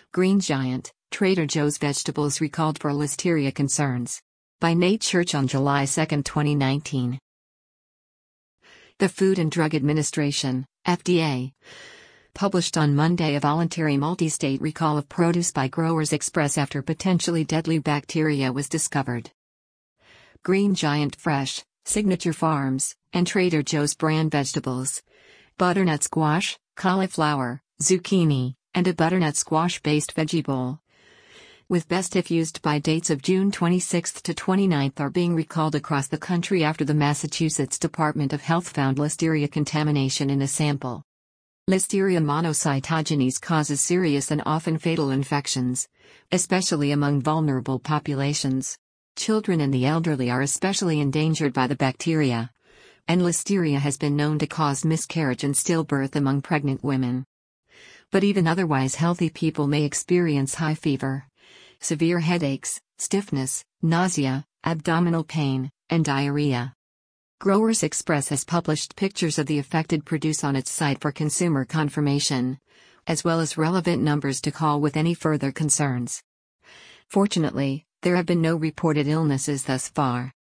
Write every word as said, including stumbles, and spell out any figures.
Green Giant, Trader Joe's vegetables recalled for listeria concerns. By Nate Church on July second, twenty nineteen. The Food and Drug Administration, F D A, published on Monday a voluntary multi-state recall of produce by Growers Express after potentially deadly bacteria was discovered. Green Giant Fresh, Signature Farms, and Trader Joe's brand vegetables, butternut squash, cauliflower, zucchini, and a butternut squash-based veggie bowl, with best if used by dates of June twenty-sixth to twenty-ninth, are being recalled across the country after the Massachusetts Department of Health found listeria contamination in a sample. Listeria monocytogenes causes serious and often fatal infections, especially among vulnerable populations. Children and the elderly are especially endangered by the bacteria, and listeria has been known to cause miscarriage and stillbirth among pregnant women. But even otherwise healthy people may experience high fever, severe headaches, stiffness, nausea, abdominal pain, and diarrhea. Growers Express has published pictures of the affected produce on its site for consumer confirmation, as well as relevant numbers to call with any further concerns. Fortunately, there have been no reported illnesses thus far.